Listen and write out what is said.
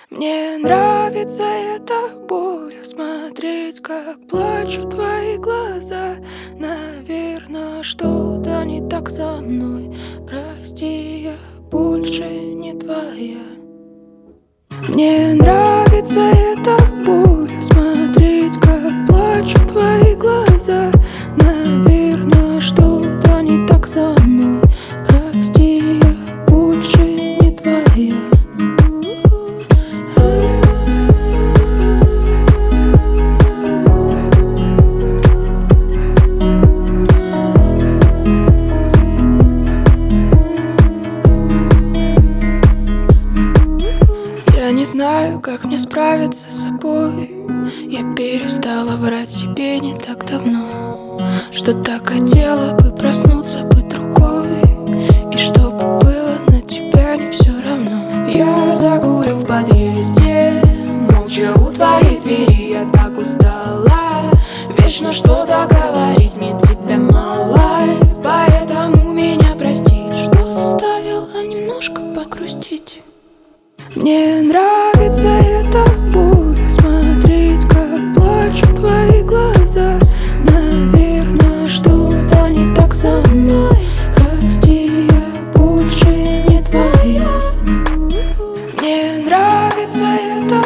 Мне нравится эта буря, смотреть, как плачут твои глаза. Наверное, что-то не так со мной. Прости, я больше не твоя. Мне нравится эта буря, смотреть, как плачут твои глаза. Наверное, что-то не так со мной. Прости, я больше не твоя. Я не знаю, как мне справиться с собой. Я перестала врать себе не так давно, что так хотела бы проснуться, быть другой, и чтобы было на тебя не все равно. Я закурю в подъезде, молча у твоей двери. Я так устала вечно что-то говорить, мне тебя мало, поэтому меня прости, что заставила немножко погрустить. Мне нравится эта буря, смотреть, как плачут твои глаза. Наверное, что-то не так со мной. Прости, я больше не твоя. Мне нравится эта